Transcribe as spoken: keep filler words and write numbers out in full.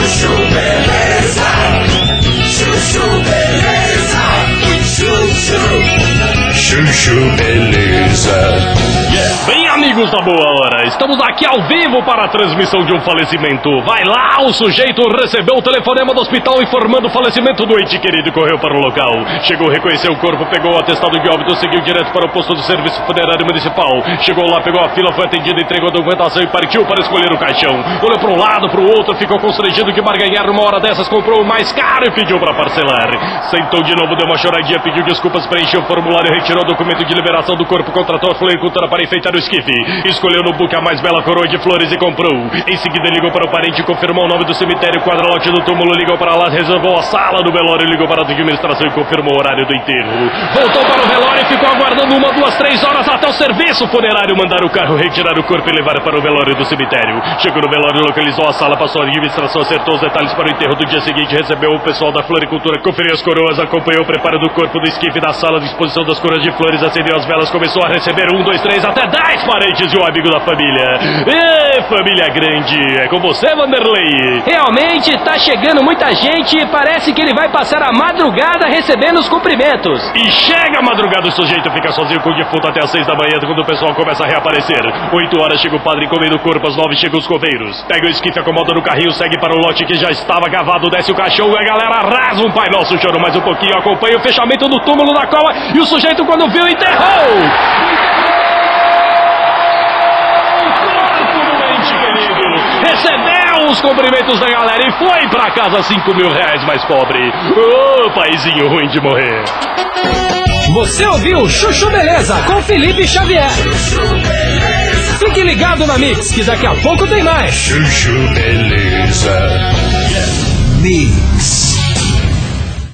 Chuchu Beleza, Chuchu Beleza, Chuchu, Chuchu Beleza. Bem, amigos da boa hora, estamos aqui ao vivo para a transmissão de um falecimento. Vai lá, o sujeito recebeu o telefonema do hospital informando o falecimento do ente querido e correu para o local. Chegou, reconheceu o corpo, pegou o atestado de óbito, seguiu direto para o posto do serviço funerário municipal. Chegou lá, pegou a fila, foi atendido, entregou a documentação e partiu para escolher o caixão. Olhou para um lado, para o outro, ficou constrangido que barganhar numa hora dessas, comprou o mais caro e pediu para parcelar. Sentou de novo, deu uma choradinha, pediu desculpas, preencheu o formulário, retirou o documento de liberação do corpo, contratou a floricultura para enfeitar o esquife. Escolheu no buque a mais bela coroa de flores e comprou. Em seguida ligou para o parente, confirmou o nome do cemitério, quadrolote do túmulo, ligou para lá, reservou a sala do velório, ligou para a administração e confirmou o horário do enterro. Voltou para o velório e ficou aguardando uma, duas, três horas até o serviço funerário mandar o carro retirar o corpo e levar para o velório do cemitério. Chegou no velório, localizou a sala, passou a administração, acertou os detalhes para o enterro do dia seguinte, recebeu o pessoal da floricultura, conferiu as coroas, acompanhou o preparo do corpo do esquife da sala de exposição das coroas de flores, acendeu as velas, começou a receber um, dois, três, até dez parentes e um amigo da família. Ê, família grande, é com você, Vanderlei? Realmente tá chegando muita gente e parece que ele vai passar a madrugada recebendo os cumprimentos. E chega a madrugada, o sujeito fica sozinho com o defunto até às seis da manhã, quando o pessoal começa a reaparecer. Oito horas chega o padre comendo o corpo, às nove chegam os coveiros. Pega o esquife, acomoda no carrinho, segue para o lote que já estava cavado, desce o caixão e a galera arrasa um Pai Nosso, chorou mais um pouquinho, acompanha o fechamento do túmulo da cova e o sujeito quando viu enterrou! Recebeu os cumprimentos da galera e foi pra casa cinco mil reais mais pobre. Ô, oh, paizinho ruim de morrer. Você ouviu Chuchu Beleza com Felipe Xavier. Fique ligado na Mix, que daqui a pouco tem mais. Chuchu Beleza. Mix.